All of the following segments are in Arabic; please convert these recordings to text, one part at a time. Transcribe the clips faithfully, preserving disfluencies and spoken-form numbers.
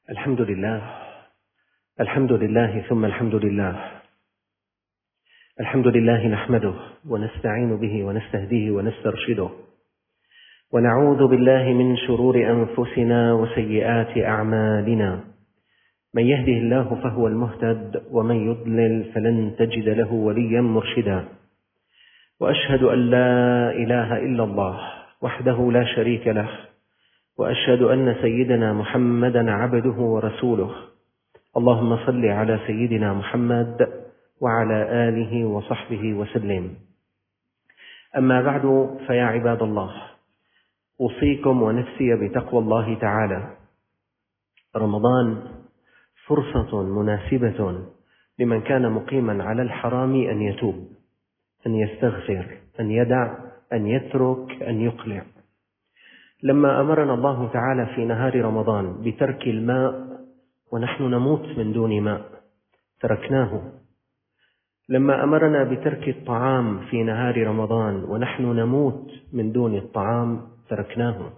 الحمد لله الحمد لله ثم الحمد لله الحمد لله نحمده ونستعين به ونستهديه ونسترشده ونعوذ بالله من شرور أنفسنا وسيئات أعمالنا. من يهده الله فهو المهتد ومن يضلل فلن تجد له وليا مرشدا. وأشهد أن لا إله إلا الله وحده لا شريك له، وأشهد أن سيدنا محمدا عبده ورسوله. اللهم صل على سيدنا محمد وعلى آله وصحبه وسلم. أما بعد، فيا عباد الله، أوصيكم ونفسي بتقوى الله تعالى. رمضان فرصة مناسبة لمن كان مقيما على الحرام أن يتوب، أن يستغفر، أن يدع، أن يترك، أن يقلع. لما أمرنا الله تعالى في نهار رمضان بترك الماء ونحن نموت من دون ماء تركناه. لما أمرنا بترك الطعام في نهار رمضان ونحن نموت من دون الطعام تركناه.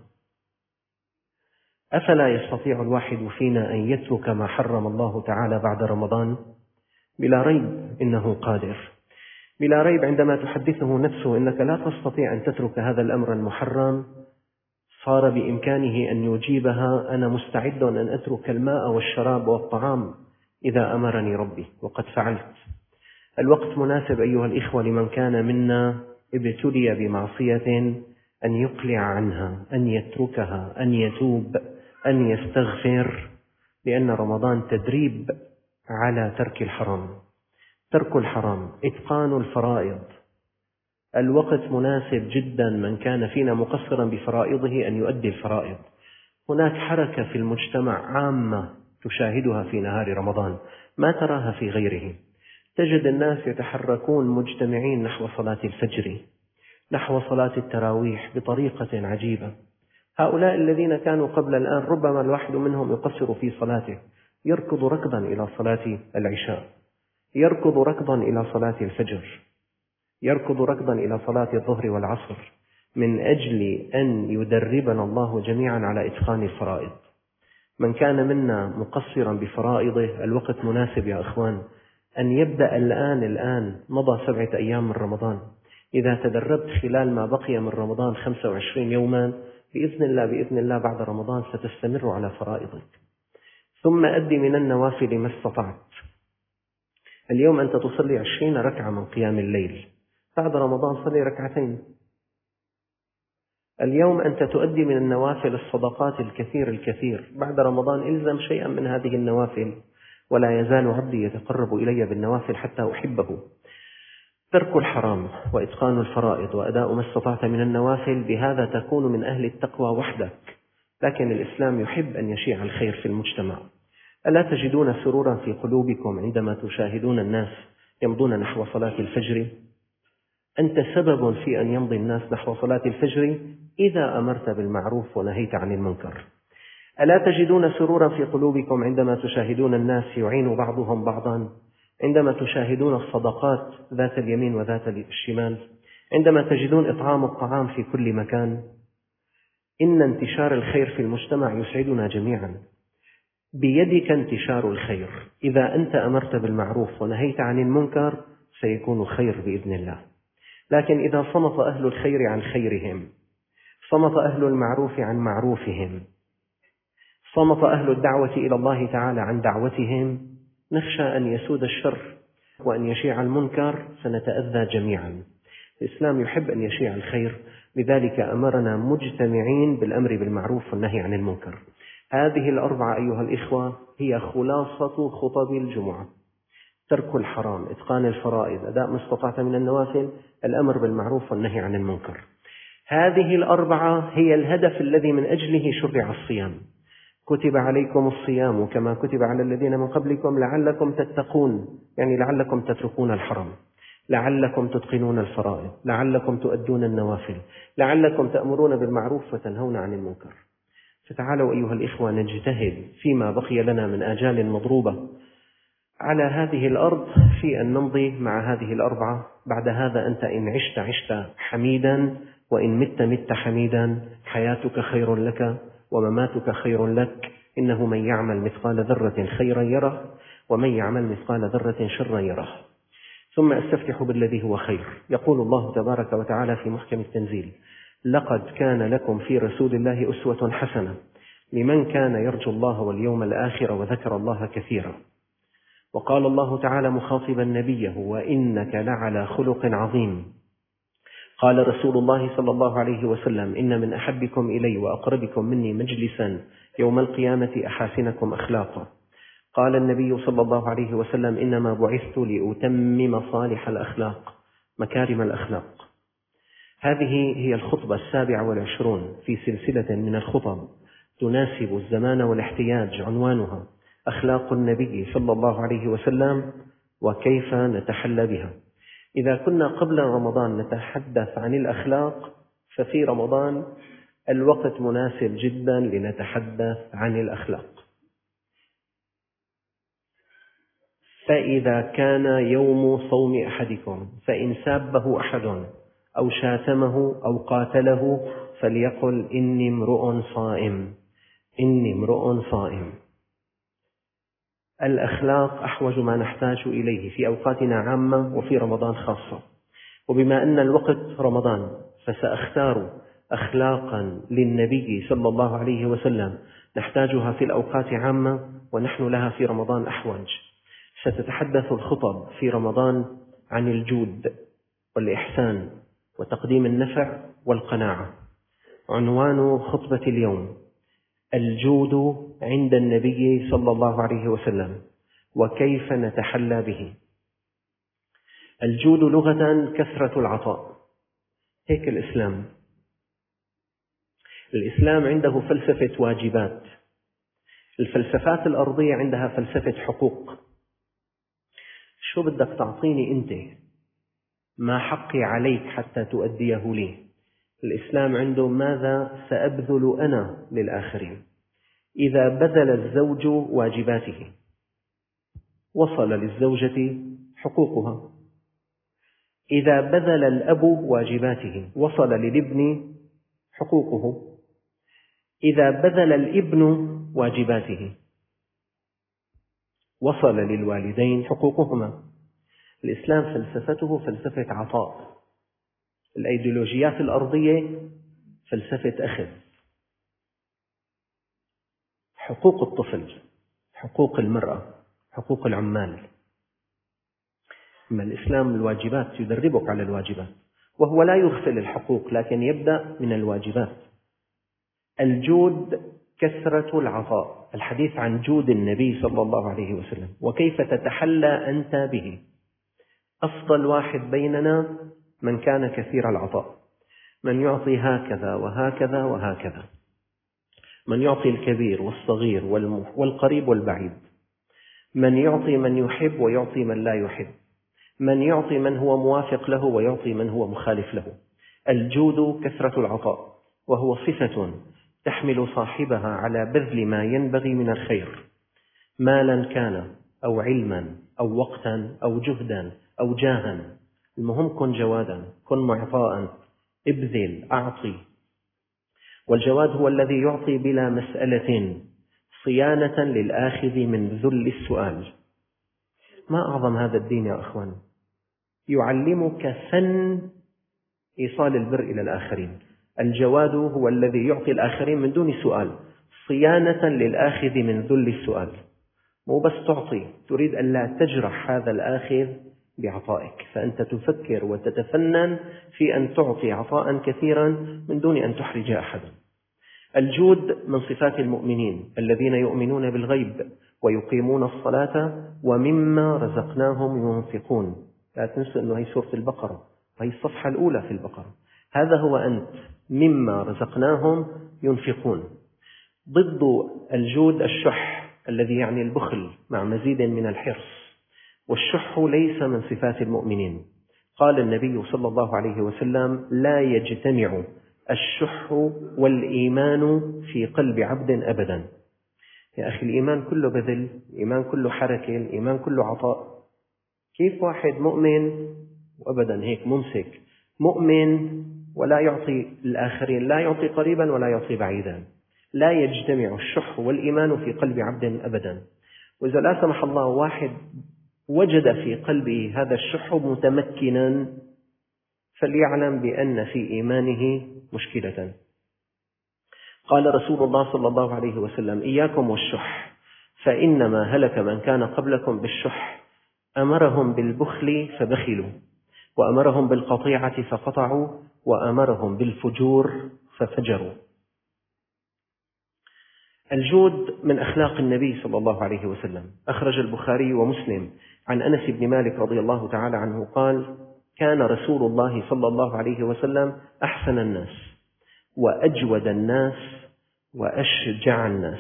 أفلا يستطيع الواحد فينا أن يترك ما حرم الله تعالى بعد رمضان؟ بلا ريب إنه قادر. بلا ريب عندما تحدثه نفسه إنك لا تستطيع أن تترك هذا الأمر المحرم، صار بإمكانه أن يجيبها: أنا مستعد أن أترك الماء والشراب والطعام إذا أمرني ربي، وقد فعلت. الوقت مناسب أيها الإخوة لمن كان منا ابتلي بمعصية أن يقلع عنها، أن يتركها، أن يتوب، أن يستغفر، لأن رمضان تدريب على ترك الحرام. ترك الحرام، إتقان الفرائض. الوقت مناسب جدا من كان فينا مقصرا بفرائضه أن يؤدي الفرائض. هناك حركة في المجتمع عامة تشاهدها في نهار رمضان ما تراها في غيره. تجد الناس يتحركون مجتمعين نحو صلاة الفجر، نحو صلاة التراويح بطريقة عجيبة. هؤلاء الذين كانوا قبل الآن ربما الواحد منهم يقصر في صلاته، يركض ركضا إلى صلاة العشاء، يركض ركضا إلى صلاة الفجر، يركض ركضا إلى صلاة الظهر والعصر، من أجل أن يدربنا الله جميعا على إتقان الفرائض. من كان منا مقصرا بفرائضه، الوقت مناسب يا أخوان أن يبدأ الآن. الآن مضى سبعة أيام من رمضان. إذا تدربت خلال ما بقي من رمضان خمسة وعشرين يوما، بإذن الله بإذن الله بعد رمضان ستستمر على فرائضك. ثم أدي من النوافل ما استطعت. اليوم أنت تصلي عشرين ركعة من قيام الليل، بعد رمضان صلي ركعتين. اليوم أنت تؤدي من النوافل الصدقات الكثير الكثير، بعد رمضان إلزم شيئا من هذه النوافل. ولا يزال عبدي يتقرب إلي بالنوافل حتى أحبه. ترك الحرام وإتقان الفرائض وأداء ما استطعت من النوافل، بهذا تكون من أهل التقوى وحدك. لكن الإسلام يحب أن يشيع الخير في المجتمع. ألا تجدون سرورا في قلوبكم عندما تشاهدون الناس يمضون نحو صلاة الفجر؟ أنت سبب في أن يمضي الناس نحو صلاة الفجر إذا أمرت بالمعروف ونهيت عن المنكر. ألا تجدون سرورا في قلوبكم عندما تشاهدون الناس يعين بعضهم بعضا، عندما تشاهدون الصدقات ذات اليمين وذات الشمال، عندما تجدون إطعام الطعام في كل مكان؟ إن انتشار الخير في المجتمع يسعدنا جميعا. بيدك انتشار الخير. إذا أنت أمرت بالمعروف ونهيت عن المنكر سيكون خير بإذن الله. لكن إذا صمت أهل الخير عن خيرهم، صمت أهل المعروف عن معروفهم، صمت أهل الدعوة إلى الله تعالى عن دعوتهم، نخشى أن يسود الشر وأن يشيع المنكر، سنتأذى جميعا. الإسلام يحب أن يشيع الخير، لذلك أمرنا مجتمعين بالأمر بالمعروف والنهي عن المنكر. هذه الأربعة أيها الإخوة هي خلاصة خطب الجمعة: ترك الحرام، إتقان الفرائض، أداء ما استطعت من النوافل، الأمر بالمعروف والنهي عن المنكر. هذه الأربعة هي الهدف الذي من أجله شرع الصيام. كتب عليكم الصيام كما كتب على الذين من قبلكم لعلكم تتقون، يعني لعلكم تتركون الحرام، لعلكم تتقنون الفرائض، لعلكم تؤدون النوافل، لعلكم تأمرون بالمعروف وتنهون عن المنكر. فتعالوا أيها الإخوة نجتهد فيما بقي لنا من آجال مضروبة على هذه الأرض في أن نمضي مع هذه الأربعة. بعد هذا أنت إن عشت عشت حميدا، وإن مت مت حميدا. حياتك خير لك ومماتك خير لك، إنه من يعمل مثقال ذرة خيرا يره ومن يعمل مثقال ذرة شرا يره. ثم أستفتح بالذي هو خير. يقول الله تبارك وتعالى في محكم التنزيل: لقد كان لكم في رسول الله أسوة حسنة لمن كان يرجو الله واليوم الآخر وذكر الله كثيرا. وقال الله تعالى مخاطبا نبيه: وإنك لعلى خلق عظيم. قال رسول الله صلى الله عليه وسلم: إن من أحبكم إلي وأقربكم مني مجلسا يوم القيامة أحاسنكم أخلاقا. قال النبي صلى الله عليه وسلم: إنما بعثت لأتمم صالح الأخلاق، مكارم الأخلاق. هذه هي الخطبة السابعة والعشرون في سلسلة من الخطب تناسب الزمان والاحتياج، عنوانها: أخلاق النبي صلى الله عليه وسلم وكيف نتحلى بها. إذا كنا قبل رمضان نتحدث عن الأخلاق، ففي رمضان الوقت مناسب جدا لنتحدث عن الأخلاق. فإذا كان يوم صوم أحدكم فإن سابه أحد أو شاتمه أو قاتله فليقل: إني امرؤ صائم، إني امرؤ صائم. الأخلاق أحوج ما نحتاج إليه في أوقاتنا عامة وفي رمضان خاصة. وبما أن الوقت رمضان فسأختار أخلاقا للنبي صلى الله عليه وسلم نحتاجها في الأوقات عامة ونحن لها في رمضان أحوج. ستتحدث الخطب في رمضان عن الجود والإحسان وتقديم النفع والقناعة. عنوان خطبة اليوم: الجود عند النبي صلى الله عليه وسلم وكيف نتحلى به. الجود لغة كثرة العطاء. هيك الإسلام الإسلام عنده فلسفة واجبات. الفلسفات الأرضية عندها فلسفة حقوق. شو بدك تعطيني أنت؟ ما حقي عليك حتى تؤديه لي؟ الإسلام عنده ماذا سأبذل أنا للآخرين. إذا بذل الزوج واجباته وصل للزوجة حقوقها. إذا بذل الأب واجباته وصل للابن حقوقه. إذا بذل الابن واجباته وصل للوالدين حقوقهما. الإسلام فلسفته فلسفة عطاء. الأيديولوجيات الأرضية فلسفة أخذ. حقوق الطفل، حقوق المرأة، حقوق العمال. أما الإسلام الواجبات، يدربك على الواجبات، وهو لا يغفل الحقوق لكن يبدأ من الواجبات. الجود كثرة العطاء. الحديث عن جود النبي صلى الله عليه وسلم وكيف تتحلى أنت به. أفضل واحد بيننا من كان كثير العطاء، من يعطي هكذا وهكذا وهكذا، من يعطي الكبير والصغير والقريب والبعيد، من يعطي من يحب ويعطي من لا يحب، من يعطي من هو موافق له ويعطي من هو مخالف له. الجود كثرة العطاء، وهو صفة تحمل صاحبها على بذل ما ينبغي من الخير، مالا كان أو علما أو وقتا أو جهدا أو جاها. المهم كن جوادا، كن معطاء، ابذل، أعطي. والجواد هو الذي يعطي بلا مسألة، صيانة للآخذ من ذل السؤال. ما أعظم هذا الدين يا أخوان، يعلمك فن إيصال البر إلى الآخرين. الجواد هو الذي يعطي الآخرين من دون سؤال، صيانة للآخذ من ذل السؤال. مو بس تعطي، تريد أن لا تجرح هذا الآخذ بعطائك، فأنت تفكر وتتفنن في أن تعطي عطاء كثيرا من دون أن تحرج أحدا. الجود من صفات المؤمنين الذين يؤمنون بالغيب ويقيمون الصلاة ومما رزقناهم ينفقون. لا تنسوا أنه هي سورة البقرة، هي الصفحة الأولى في البقرة. هذا هو أنت، مما رزقناهم ينفقون. ضد الجود الشح الذي يعني البخل مع مزيد من الحرص، والشح ليس من صفات المؤمنين. قال النبي صلى الله عليه وسلم: لا يجتمع الشح والإيمان في قلب عبد أبدا. يا أخي، الإيمان كله بذل، الإيمان كله حركة، الإيمان كله عطاء. كيف واحد مؤمن وأبدا هيك ممسك، مؤمن ولا يعطي الآخرين، لا يعطي قريبا ولا يعطي بعيدا؟ لا يجتمع الشح والإيمان في قلب عبد أبدا. وإذا لا سمح الله واحد وجد في قلبه هذا الشح متمكنا فليعلم بأن في إيمانه مشكلة. قال رسول الله صلى الله عليه وسلم: إياكم والشح فإنما هلك من كان قبلكم بالشح، أمرهم بالبخل فبخلوا، وأمرهم بالقطيعة فقطعوا، وأمرهم بالفجور ففجروا. الجود من أخلاق النبي صلى الله عليه وسلم. أخرج البخاري ومسلم عن أنس بن مالك رضي الله تعالى عنه قال: كان رسول الله صلى الله عليه وسلم أحسن الناس وأجود الناس وأشجع الناس.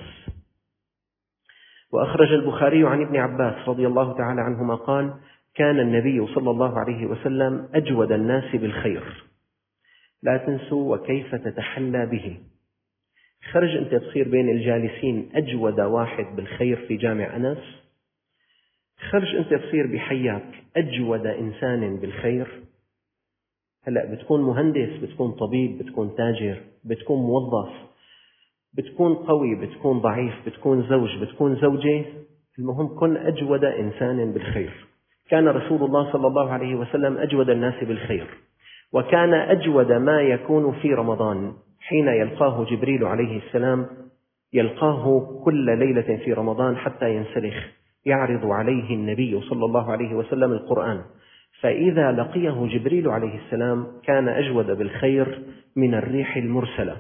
وأخرج البخاري عن ابن عباس رضي الله تعالى عنهما قال: كان النبي صلى الله عليه وسلم أجود الناس بالخير. لا تنسوا وكيف تتحلى به. خرج أنت تصير بين الجالسين أجود واحد بالخير في جامع أنس، خرج أنت تصير بحياك أجود إنسان بالخير. هلأ بتكون مهندس، بتكون طبيب، بتكون تاجر، بتكون موظف، بتكون قوي، بتكون ضعيف، بتكون زوج، بتكون زوجة، المهم كن أجود إنسان بالخير. كان رسول الله صلى الله عليه وسلم أجود الناس بالخير، وكان أجود ما يكون في رمضان حين يلقاه جبريل عليه السلام، يلقاه كل ليلة في رمضان حتى ينسلخ، يعرض عليه النبي صلى الله عليه وسلم القرآن، فإذا لقيه جبريل عليه السلام كان أجود بالخير من الريح المرسلة.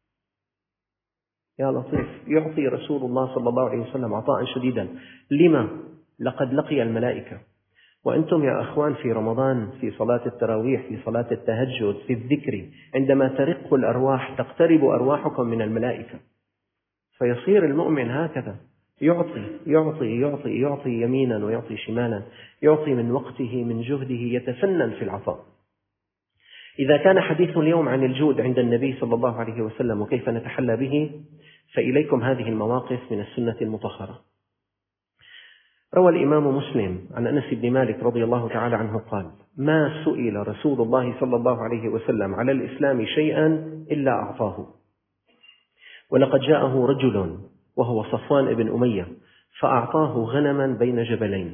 يا لطيف، يعطي رسول الله صلى الله عليه وسلم عطاء شديدا. لما؟ لقد لقي الملائكة. وأنتم يا أخوان في رمضان، في صلاة التراويح، في صلاة التهجد، في الذكر، عندما ترق الأرواح تقترب أرواحكم من الملائكة، فيصير المؤمن هكذا يعطي يعطي يعطي يعطي يمينا ويعطي شمالا، يعطي من وقته من جهده، يتفنن في العطاء. إذا كان حديث اليوم عن الجود عند النبي صلى الله عليه وسلم وكيف نتحلى به، فإليكم هذه المواقف من السنة المطهرة. روى الإمام مسلم عن أنس بن مالك رضي الله تعالى عنه قال: ما سئل رسول الله صلى الله عليه وسلم على الإسلام شيئا إلا أعطاه. ولقد جاءه رجل وهو صفوان بن أمية فأعطاه غنما بين جبلين،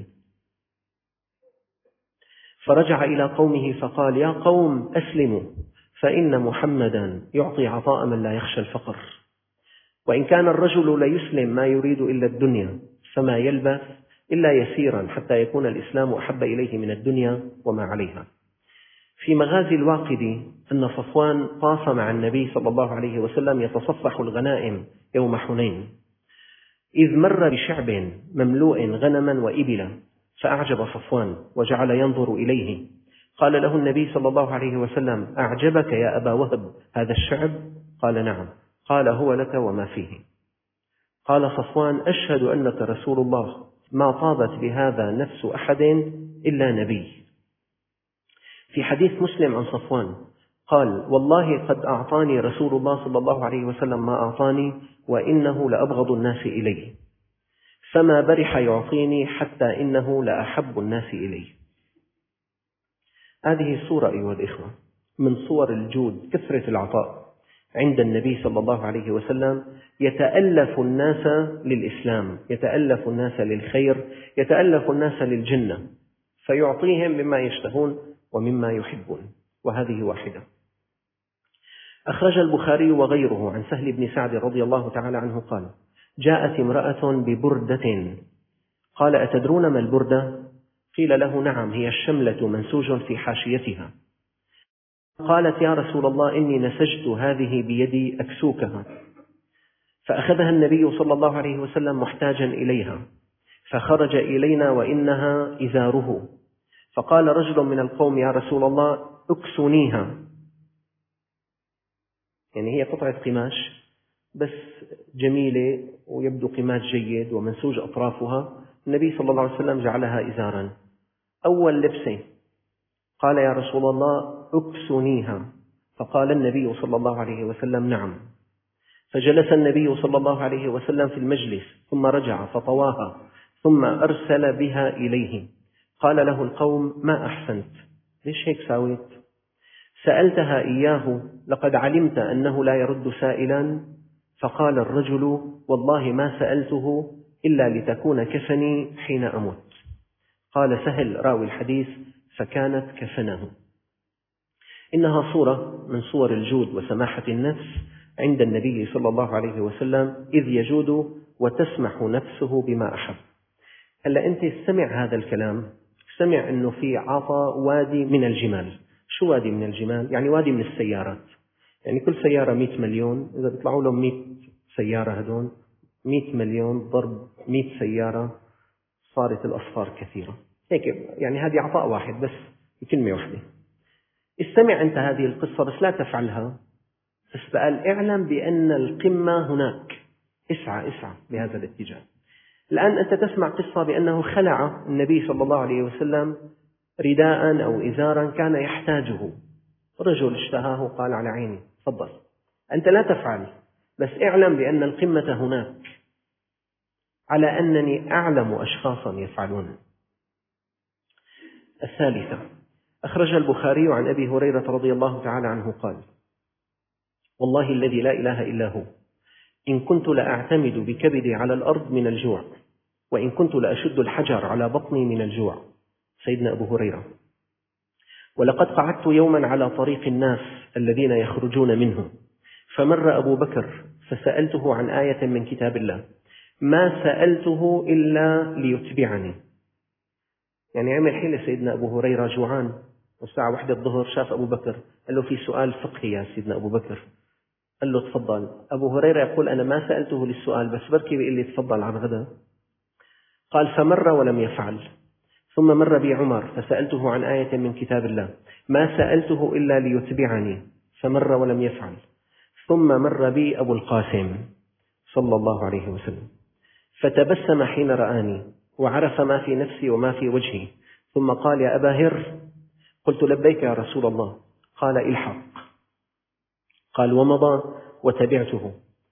فرجع إلى قومه فقال: يا قوم أسلموا، فإن محمدا يعطي عطاء من لا يخشى الفقر. وإن كان الرجل ليسلم ما يريد إلا الدنيا، فما يلبث إلا يسيرا حتى يكون الإسلام أحب إليه من الدنيا وما عليها. في مغازي الواقدي أن صفوان طاف مع النبي صلى الله عليه وسلم يتصفح الغنائم يوم حنين، إذ مر بشعب مملوء غنما وإبلا، فأعجب صفوان وجعل ينظر إليه. قال له النبي صلى الله عليه وسلم: أعجبك يا أبا وهب هذا الشعب؟ قال: نعم. قال: هو لك وما فيه. قال صفوان: أشهد أنك رسول الله، ما طابت بهذا نفس أحد إلا نبي. في حديث مسلم عن صفوان قال: والله قد أعطاني رسول الله صلى الله عليه وسلم ما أعطاني، وإنه لأبغض الناس إليه، فما برح يعطيني حتى إنه لأحب الناس إليه. هذه صورة أيها الإخوة من صور الجود، كثرة العطاء عند النبي صلى الله عليه وسلم. يتألف الناس للإسلام، يتألف الناس للخير، يتألف الناس للجنة، فيعطيهم مما يشتهون ومما يحبون. وهذه واحدة. أخرج البخاري وغيره عن سهل بن سعد رضي الله تعالى عنه قال: جاءت امرأة ببردة، قال: أتدرون ما البردة؟ قيل له: نعم، هي الشملة منسوج في حاشيتها. قالت: يا رسول الله، إني نسجت هذه بيدي أكسوكها. فأخذها النبي صلى الله عليه وسلم محتاجا إليها، فخرج إلينا وإنها إزاره. فقال رجل من القوم: يا رسول الله، أكسنيها. يعني هي قطعة قماش بس جميلة ويبدو قماش جيد ومنسوج أطرافها. النبي صلى الله عليه وسلم جعلها إزارا. أول لبسه قال: يا رسول الله، أكسنيها. فقال النبي صلى الله عليه وسلم: نعم. فجلس النبي صلى الله عليه وسلم في المجلس، ثم رجع فطواها، ثم أرسل بها إليه. قال له القوم: ما أحسنت، ليش هيك ساويت؟ سألتها إياه، لقد علمت أنه لا يرد سائلا، فقال الرجل: والله ما سألته إلا لتكون كفني حين أموت. قال سهل راوي الحديث: فكانت كفنه. إنها صورة من صور الجود وسماحة النفس عند النبي صلى الله عليه وسلم، إذ يجود وتسمح نفسه بما أحب. هلأ أنت استمع هذا الكلام، استمع أنه في عطاء وادي من الجمال. شو وادي من الجمال؟ يعني وادي من السيارات. يعني كل سيارة مئة مليون، إذا بيطلعوا لهم مئة سيارة هدول، مئة مليون ضرب مئة سيارة صارت الأصفار كثيرة. هيك يعني هذه عطاء واحد بس بكلمة واحدة. استمع أنت هذه القصة بس لا تفعلها، بس قال اعلم بأن القمة هناك، اسعى اسعى بهذا الاتجاه. الآن أنت تسمع قصة بأنه خلع النبي صلى الله عليه وسلم رداء أو إزارا كان يحتاجه، رجل اشتهاه قال على عيني تفضل. أنت لا تفعل، بس اعلم بأن القمة هناك، على أنني أعلم أشخاصا يفعلون. الثالثة، أخرج البخاري عن أبي هريرة رضي الله تعالى عنه قال: والله الذي لا إله إلا هو، إن كنت لأعتمد بكبدي على الأرض من الجوع، وإن كنت لأشد الحجر على بطني من الجوع. سيدنا أبو هريرة: ولقد قعدت يوما على طريق الناس الذين يخرجون منه، فمر أبو بكر فسألته عن آية من كتاب الله، ما سألته إلا ليتبعني. يعني عمل حيلة سيدنا أبو هريرة، جوعان والساعة واحدة الظهر، شاف أبو بكر قال له: في سؤال فقهي يا سيدنا أبو بكر. قال له: تفضل. أبو هريرة يقول: أنا ما سألته للسؤال، بس بركي بيقول لي تفضل على الغداء. قال: فمر ولم يفعل. ثم مر بي عمر فسألته عن آية من كتاب الله، ما سألته إلا ليتبعني، فمر ولم يفعل. ثم مر بي أبو القاسم صلى الله عليه وسلم فتبسم حين رآني، وعرف ما في نفسي وما في وجهي، ثم قال: يا أبا هر. قلت: لبيك يا رسول الله. قال: الحق. قال: ومضى وتبعته،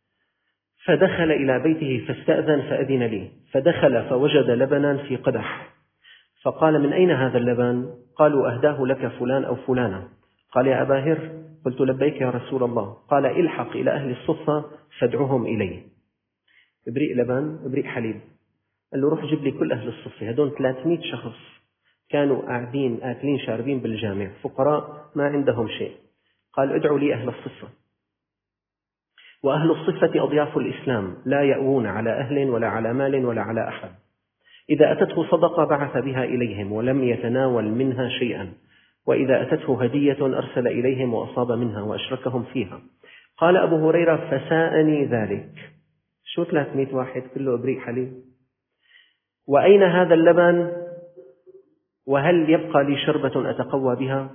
فدخل إلى بيته فاستأذن فأذن لي، فدخل فوجد لبنا في قدح، فقال: من أين هذا اللبن؟ قالوا: أهداه لك فلان أو فلانة. قال: يا أبا هر. قلت: لبيك يا رسول الله. قال: الحق إلى أهل الصفة فادعهم إلي. ابريق لبن، ابريق حليب. قال له: روح جيب لي كل أهل الصفة، هدول ثلاثمئة شخص كانوا قاعدين آكلين شاربين بالجامع، فقراء ما عندهم شيء. قال: ادعوا لي أهل الصفة. وأهل الصفة أضياف الإسلام، لا يأوون على أهل ولا على مال ولا على أحد. إذا أتته صدقة بعث بها إليهم ولم يتناول منها شيئا، وإذا أتته هدية أرسل إليهم وأصاب منها وأشركهم فيها. قال أبو هريرة: فساءني ذلك. شو ثلاثمئة واحد كله إبريق حليب؟ وأين هذا اللبن؟ وهل يبقى لي شربة أتقوى بها؟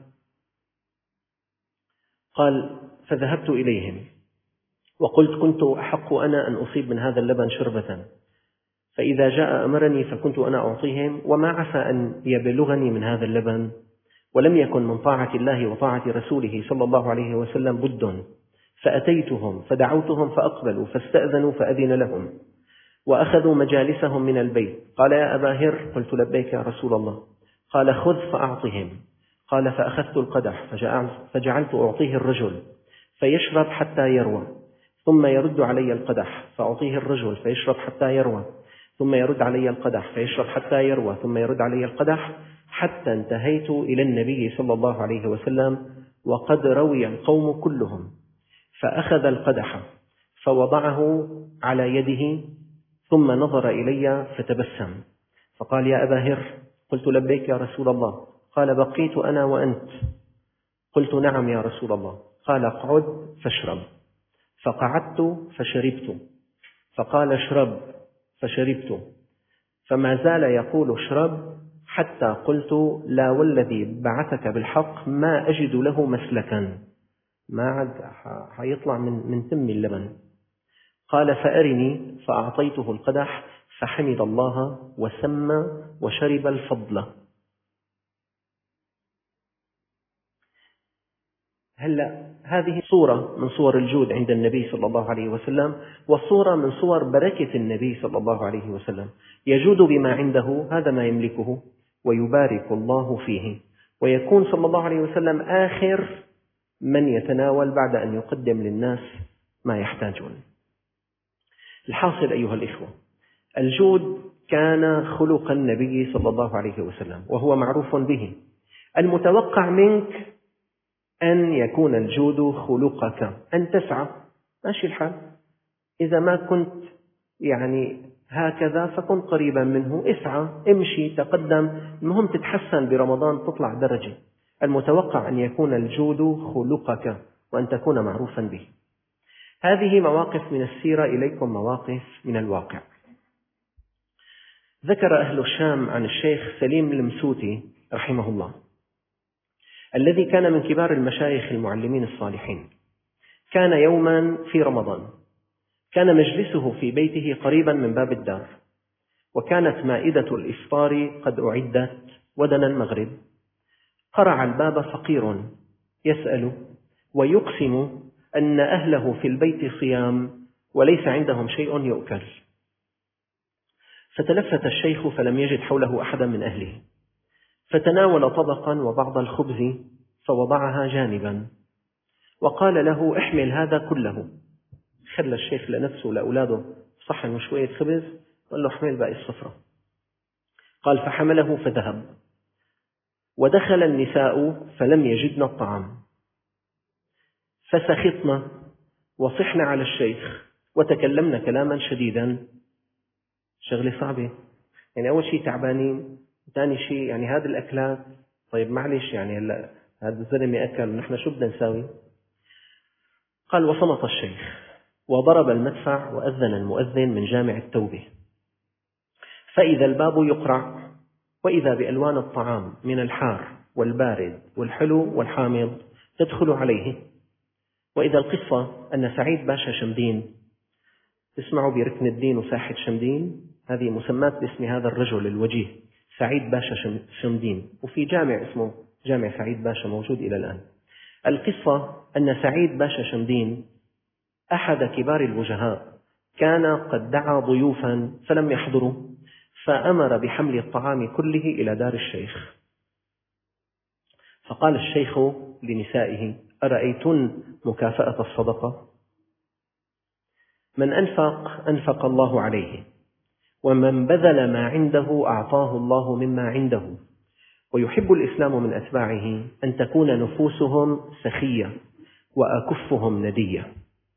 قال: فذهبت إليهم وقلت: كنت أحق أنا أن أصيب من هذا اللبن شربة، فإذا جاء أمرني فكنت أنا أعطيهم، وما عسى أن يبلغني من هذا اللبن، ولم يكن من طاعة الله وطاعة رسوله صلى الله عليه وسلم بد. فأتيتهم فدعوتهم فأقبلوا، فاستأذنوا فأذن لهم، وأخذوا مجالسهم من البيت. قال: يا أبا هر. قلت: لبيك يا رسول الله. قال: خذ فأعطهم. قال: فأخذت القدح فجعلت أعطيه الرجل فيشرب حتى يروى، ثم يرد علي القدح فأعطيه الرجل فيشرب حتى يروى، ثم يرد علي القدح فيشرب حتى يروى، ثم يرد علي القدح، حتى انتهيت إلى النبي صلى الله عليه وسلم وقد روي القوم كلهم. فأخذ القدح فوضعه على يده، ثم نظر إلي فتبسم، فقال: يا أبا هر. قلت: لبيك يا رسول الله. قال: بقيت أنا وأنت. قلت: نعم يا رسول الله. قال: اقعد فاشرب. فقعدت فشربت، فقال: اشرب، فشربت، فما زال يقول: اشرب، حتى قلت: لا والذي بعثك بالحق ما أجد له مسلكا، ما عاد حيطلع من من تم اللبن. قال: فأرني. فأعطيته القدح فحمد الله وسمى وشرب الفضل. هلا هذه صورة من صور الجود عند النبي صلى الله عليه وسلم، وصورة من صور بركة النبي صلى الله عليه وسلم. يجود بما عنده، هذا ما يملكه، ويبارك الله فيه، ويكون صلى الله عليه وسلم آخر من يتناول بعد أن يقدم للناس ما يحتاجون. الحاصل أيها الإخوة، الجود كان خلق النبي صلى الله عليه وسلم وهو معروف به. المتوقع منك أن يكون الجود خلقك، أن تسعى، ماشي الحال. إذا ما كنت يعني هكذا فكن قريبا منه، اسعى، امشي، تقدم، المهم تتحسن برمضان، تطلع درجة. المتوقع أن يكون الجود خلقك وأن تكون معروفا به. هذه مواقف من السيرة، إليكم مواقف من الواقع. ذكر أهل الشام عن الشيخ سليم المسوتي رحمه الله، الذي كان من كبار المشايخ المعلمين الصالحين. كان يوما في رمضان، كان مجلسه في بيته قريبا من باب الدار، وكانت مائدة الإفطار قد أعدت ودنا المغرب. قرع الباب فقير يسأل ويقسم أن أهله في البيت صيام وليس عندهم شيء يؤكل. فتلفت الشيخ فلم يجد حوله أحدا من أهله، فتناول طبقا وبعض الخبز فوضعها جانبا وقال له: احمل هذا كله. خلى الشيخ لنفسه لأولاده صحن وشوية خبز، قال له: احمل باقي الصفرة. قال: فحمله فذهب. ودخل النساء فلم يجدن الطعام، فسخطن وصحن على الشيخ وتكلمن كلاما شديدا. شغلة صعبة، يعني أول شيء تعبانين، ثاني شيء يعني هذه الأكلات، طيب معلش يعني هلا هذا الزلمة أكل ونحن شو بدنا نساوي؟ قال: وصمت الشيخ وضرب المدفع وأذن المؤذن من جامع التوبة، فإذا الباب يقرع، وإذا بألوان الطعام من الحار والبارد والحلو والحامض تدخل عليه. وإذا القصة أن سعيد باشا شمدين، تسمعوا بركن الدين وساحة شمدين، هذه مسمات باسم هذا الرجل الوجيه سعيد باشا شمدين، وفي جامع اسمه جامع سعيد باشا موجود إلى الآن. القصة أن سعيد باشا شمدين أحد كبار الوجهاء كان قد دعا ضيوفا فلم يحضروا، فأمر بحمل الطعام كله إلى دار الشيخ. فقال الشيخ لنسائه: أرأيتن مكافأة الصدقة؟ من أنفق أنفق الله عليه، ومن بذل ما عنده أعطاه الله مما عنده. ويحب الإسلام من أتباعه أن تكون نفوسهم سخية وأكفهم ندية.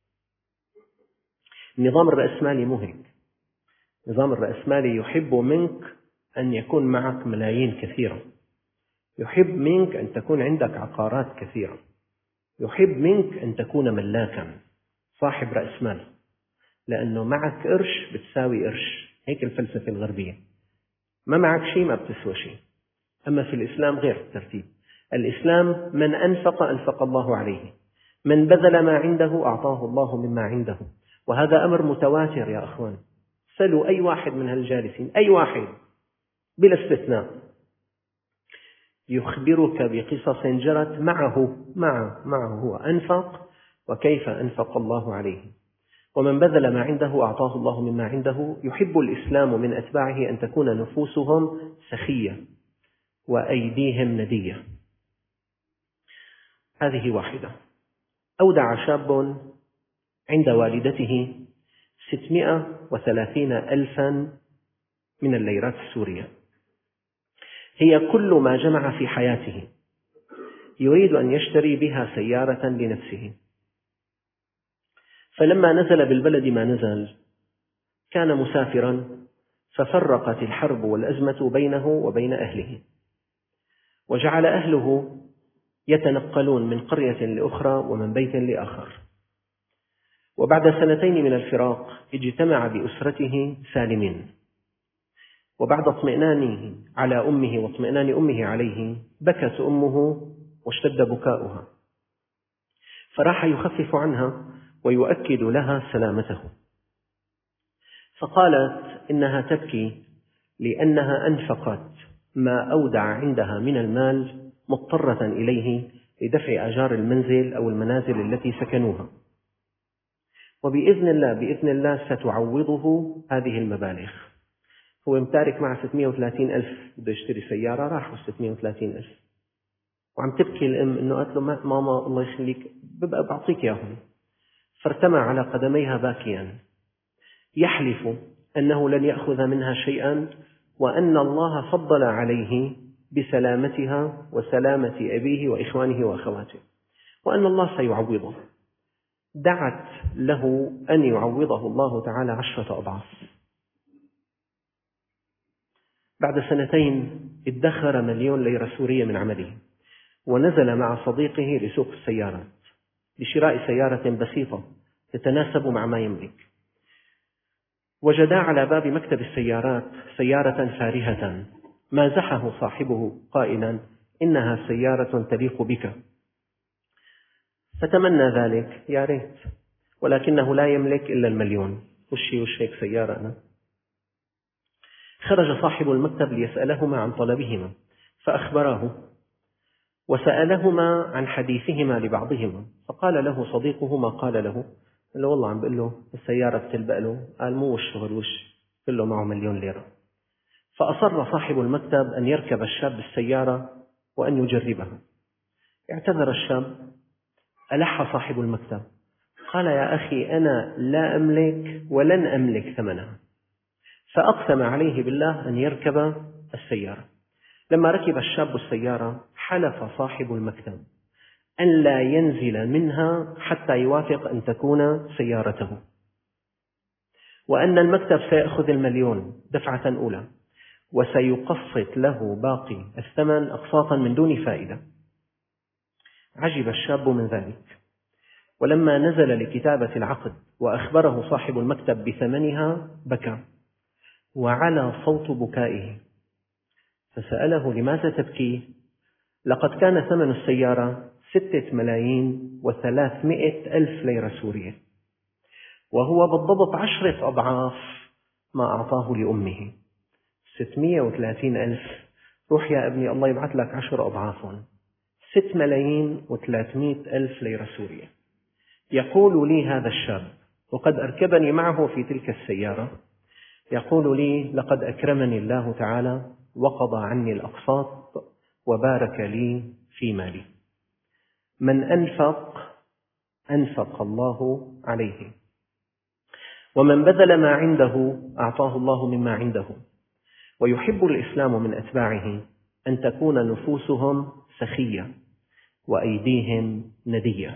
النظام الرأسمالي مهلك. النظام الرأسمالي يحب منك أن يكون معك ملايين كثيرة، يحب منك أن تكون عندك عقارات كثيرة، يحب منك أن تكون ملاكا صاحب رأس مال، لأنه معك قرش بتساوي قرش، هيك الفلسفة الغربية. ما معك شيء ما بتسوى شيء. أما في الإسلام غير الترتيب. الإسلام من أنفق أنفق الله عليه، من بذل ما عنده أعطاه الله مما عنده. وهذا أمر متواتر يا أخوان، سلوا أي واحد من هالجالسين، أي واحد بلا استثناء، يخبرك بقصص جرت معه معه معه هو أنفق وكيف أنفق الله عليه. ومن بذل ما عنده أعطاه الله مما عنده. يحب الإسلام من أتباعه أن تكون نفوسهم سخية وأيديهم ندية. هذه واحدة. أودع شاب عند والدته ستمائة وثلاثين ألفا من الليرات السورية، هي كل ما جمع في حياته، يريد أن يشتري بها سيارة لنفسه. فلما نزل بالبلد ما نزل، كان مسافرا، ففرقت الحرب والأزمة بينه وبين أهله، وجعل أهله يتنقلون من قرية لأخرى ومن بيت لآخر. وبعد سنتين من الفراق اجتمع بأسرته سالمين، وبعد اطمئنانه على أمه واطمئنان أمه عليه بكت أمه واشتد بكاؤها، فراح يخفف عنها ويؤكد لها سلامته. فقالت إنها تبكي لأنها أنفقت ما أودع عندها من المال مضطرة إليه لدفع آجار المنزل أو المنازل التي سكنوها، وبإذن الله بإذن الله ستعوضه هذه المبالغ. هو متارك مع ستمائة وثلاثين ألف، بده يشتري سيارة، راحوا ستمائة وثلاثين ألف، وعم تبكي الأم إنه قالت له: ماما الله يخليك ببقى بعطيك إياهم. فارتمى على قدميها باكيا. يحلف أنه لن يأخذ منها شيئا، وأن الله فضل عليه بسلامتها وسلامة أبيه وإخوانه وأخواته، وأن الله سيعوضه. دعت له أن يعوضه الله تعالى عشرة أضعاف. بعد سنتين ادخر مليون ليرة سورية من عمله، ونزل مع صديقه لسوق السيارات لشراء سيارة بسيطة تتناسب مع ما يملك. وجدا على باب مكتب السيارات سيارة فارهة، مازحه صاحبه قائلا: إنها سيارة تليق بك. فتمنى ذلك، يا ريت، ولكنه لا يملك إلا المليون. وشي وش هيك سيارة أنا؟ خرج صاحب المكتب ليسألهما عن طلبهما، فأخبراه وسألهما عن حديثهما لبعضهما، فقال له صديقه ما قال له. قال له والله عم بقول له السيارة بتلبق له. قال مو وش شغل وش، كله معه مليون ليرة. فأصر صاحب المكتب أن يركب الشاب بالسيارة وأن يجربها. اعتذر الشاب، ألح صاحب المكتب، قال: يا أخي أنا لا أملك ولن أملك ثمنها. فأقسم عليه بالله أن يركب السيارة. لما ركب الشاب السيارة حلف صاحب المكتب أن لا ينزل منها حتى يوافق أن تكون سيارته، وأن المكتب سيأخذ المليون دفعة أولى، وسيقسط له باقي الثمن أقساطا من دون فائدة. عجب الشاب من ذلك، ولما نزل لكتابة العقد وأخبره صاحب المكتب بثمنها بكى، وعلى صوت بكائه. فسأله: لماذا تبكي؟ لقد كان ثمن السيارة ستة ملايين وثلاثمائة ألف ليرة سورية، وهو بالضبط عشرة أضعاف ما أعطاه لأمه. ستمائة وثلاثين ألف، روح يا ابني الله يبعث لك عشر أضعافهم، ست ملايين وثلاثمائة ألف ليرة سورية. يقول لي هذا الشاب، وقد أركبني معه في تلك السيارة، يقول لي: لقد أكرمني الله تعالى وقضى عني الأقساط وبارك لي في مالي. من أنفق أنفق الله عليه، ومن بذل ما عنده أعطاه الله مما عنده. ويحب الإسلام من أتباعه أن تكون نفوسهم سخية وأيديهم ندية.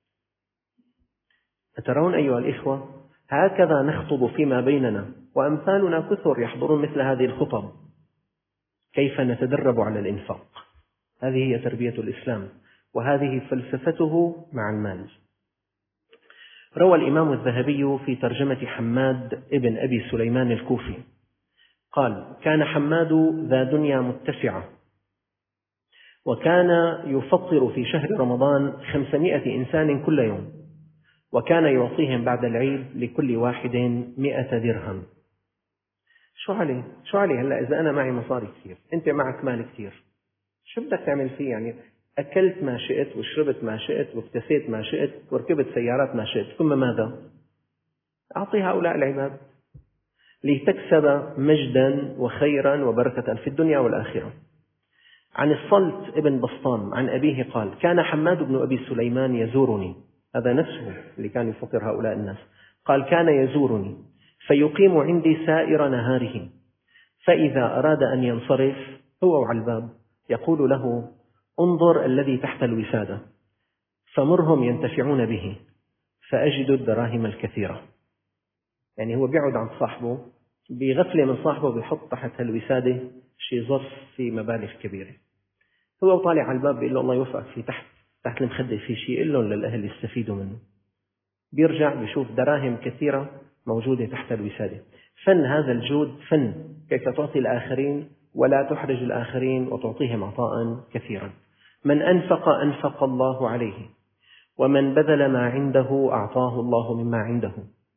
أترون أيها الإخوة، هكذا نخطب فيما بيننا، وأمثالنا كثر يحضرون مثل هذه الخطب. كيف نتدرب على الإنفاق؟ هذه هي تربية الإسلام، وهذه فلسفته مع المال. روى الإمام الذهبي في ترجمة حماد ابن أبي سليمان الكوفي قال: كان حماد ذا دنيا متسعة، وكان يفطر في شهر رمضان خمسمائة إنسان كل يوم، وكان يعطيهم بعد العيد لكل واحد مئة درهم. شو عليه؟ شو عليه هلأ إذا أنا معي مصاري كثير، أنت معك مال كثير، شو بدك تعمل فيه؟ يعني أكلت ما شئت وشربت ما شئت واكتسيت ما شئت وركبت سيارات ما شئت، ثم ماذا؟ أعطي هؤلاء العباد لتكسب مجدا وخيرا وبركة في الدنيا والآخرة. عن الصلت ابن بسطام عن أبيه قال: كان حماد بن أبي سليمان يزورني، هذا نفسه اللي كان يفطر هؤلاء الناس، قال: كان يزورني فيقيم عندي سائر نهاره، فإذا أراد أن ينصرف هو وعلى الباب يقول له: انظر الذي تحت الوسادة فمرهم ينتفعون به فأجد الدراهم الكثيرة. يعني هو بيعود عن صاحبه بغفلة من صاحبه، بيحط تحت الوسادة شيء ظرف في مبالغ كبيرة، هو طالع على الباب بيقول له الله يوفقك، في تحت تحت المخدة في شيء، قل لهم للأهل يستفيدوا منه. بيرجع بيشوف دراهم كثيرة موجودة تحت الوسادة. فن هذا الجود فن كيف تعطي الآخرين ولا تحرج الآخرين وتعطيهم عطاء كثيرا. من أنفق أنفق الله عليه، ومن بذل ما عنده أعطاه الله مما عنده.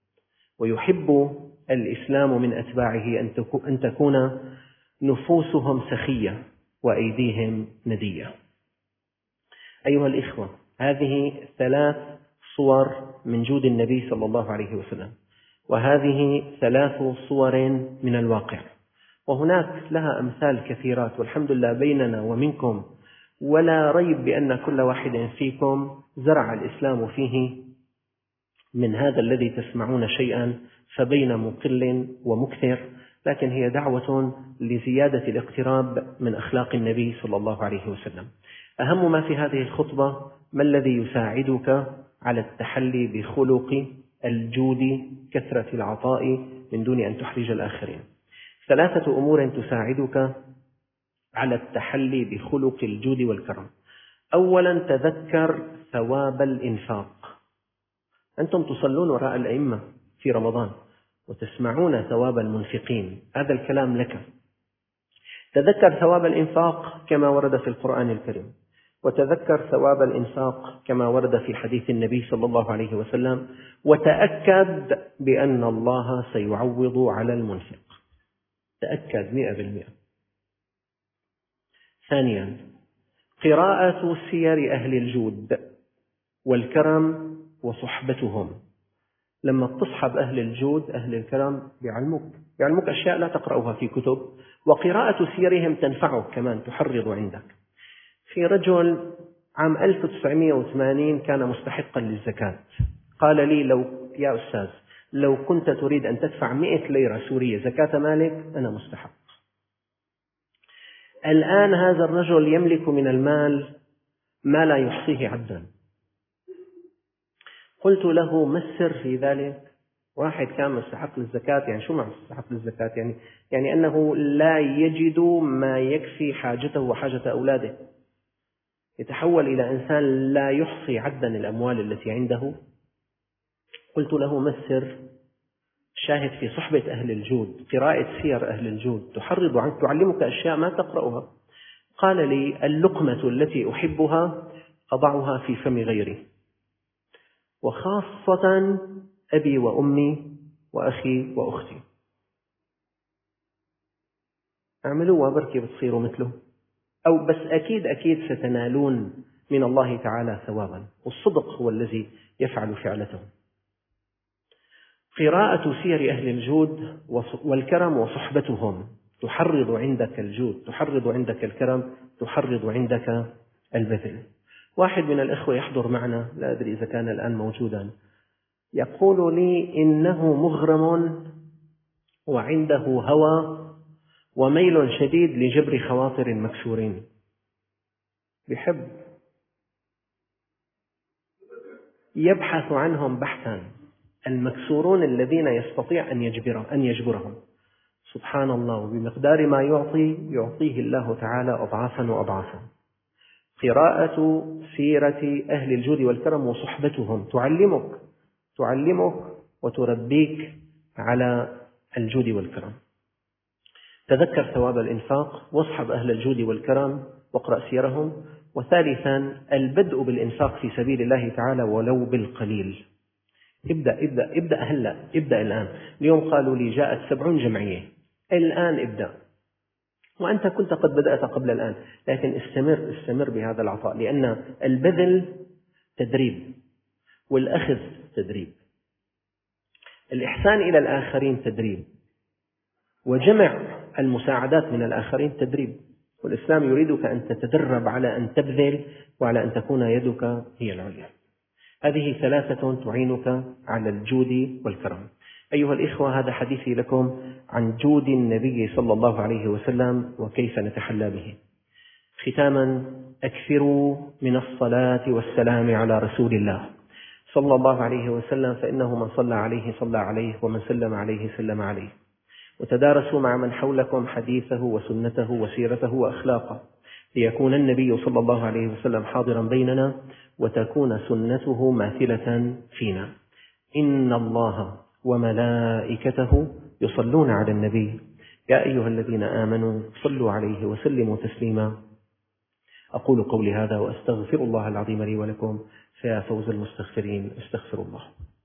ويحب الإسلام من أتباعه أن تكون نفوسهم سخية وأيديهم ندية. أيها الإخوة، هذه ثلاث صور من جود النبي صلى الله عليه وسلم، وهذه ثلاث صور من الواقع، وهناك لها أمثال كثيرات والحمد لله بيننا ومنكم، ولا ريب بأن كل واحد فيكم زرع الإسلام فيه من هذا الذي تسمعون شيئا فبين مقل ومكثر، لكن هي دعوة لزيادة الاقتراب من أخلاق النبي صلى الله عليه وسلم. أهم ما في هذه الخطبة: ما الذي يساعدك على التحلي بخلق الجود، كثرة العطاء من دون أن تحرج الآخرين. ثلاثة أمور تساعدك على التحلي بخلق الجود والكرم. أولا، تذكر ثواب الإنفاق. أنتم تصلون وراء الأئمة في رمضان وتسمعون ثواب المنفقين، هذا الكلام لك. تذكر ثواب الإنفاق كما ورد في القرآن الكريم، وتذكر ثواب الإنفاق كما ورد في حديث النبي صلى الله عليه وسلم، وتأكد بأن الله سيعوض على المنفق. تأكد مئة بالمئة. ثانيا، قراءة سير أهل الجود والكرم وصحبتهم. لما تصحب أهل الجود أهل الكرم بيعلموك بيعلموك أشياء لا تقرأها في كتب، وقراءة سيرهم تنفعك كمان، تحرض عندك. في رجل عام ألف وتسعمئة وثمانين كان مستحقا للزكاة، قال لي: لو يا أستاذ لو كنت تريد أن تدفع مئة ليرة سورية زكاة مالك أنا مستحق. الآن هذا الرجل يملك من المال ما لا يحصيه عدا. قلت له: ما السر في ذلك؟ واحد كان مستحق للزكاة، يعني شو معنى مستحق للزكاة؟ يعني يعني أنه لا يجد ما يكفي حاجته وحاجة أولاده، يتحول إلى إنسان لا يحصي عدا الأموال التي عنده. قلت له: ما السر؟ شاهد في صحبة أهل الجود، قراءة سير أهل الجود تحرض عنك، تعلمك أشياء ما تقرأها. قال لي: اللقمة التي أحبها أضعها في فم غيري، وخاصة أبي وأمي وأخي وأختي. اعملوا وبركي بتصيروا مثله، أو بس أكيد أكيد ستنالون من الله تعالى ثوابا، والصدق هو الذي يفعل فعلته. قراءة سير أهل الجود والكرم وصحبتهم تحرض عندك الجود، تحرض عندك الكرم، تحرض عندك البذل. واحد من الإخوة يحضر معنا، لا أدري إذا كان الآن موجودا، يقول لي إنه مغرم وعنده هوى وميل شديد لجبر خواطر المكسورين. بيحب يبحث عنهم بحثا، المكسورون الذين يستطيع أن يجبر أن يجبرهم. سبحان الله، وبمقدار ما يعطي يعطيه الله تعالى أضعافا وأضعافا. قراءة سيرة أهل الجود والكرم وصحبتهم تعلمك تعلمك وتربيك على الجود والكرم. تذكر ثواب الإنفاق، واصحب أهل الجود والكرم واقرأ سيرهم. وثالثا، البدء بالإنفاق في سبيل الله تعالى ولو بالقليل. ابدأ ابدأ ابدأ هلا، ابدأ الآن. اليوم قالوا لي جاءت سبعون جمعية، الآن ابدأ، وأنت كنت قد بدأت قبل الآن، لكن استمر استمر بهذا العطاء، لأن البذل تدريب والأخذ تدريب. الإحسان إلى الآخرين تدريب، وجمع المساعدات من الآخرين تدريب. والإسلام يريدك أن تتدرب على أن تبذل وعلى أن تكون يدك هي العليا. هذه ثلاثة تعينك على الجود والكرم. أيها الإخوة، هذا حديثي لكم عن جود النبي صلى الله عليه وسلم وكيف نتحلى به. ختاما، أكثروا من الصلاة والسلام على رسول الله صلى الله عليه وسلم، فإنه من صلى عليه صلى عليه، ومن سلم عليه سلم عليه. وتدارسوا مع من حولكم حديثه وسنته وسيرته وأخلاقه، ليكون النبي صلى الله عليه وسلم حاضرا بيننا وتكون سنته ماثلة فينا. إن الله وملائكته يصلون على النبي، يا أيها الذين آمنوا صلوا عليه وسلموا تسليما. أقول قولي هذا وأستغفر الله العظيم لي ولكم، فيا فوز المستغفرين، استغفر الله.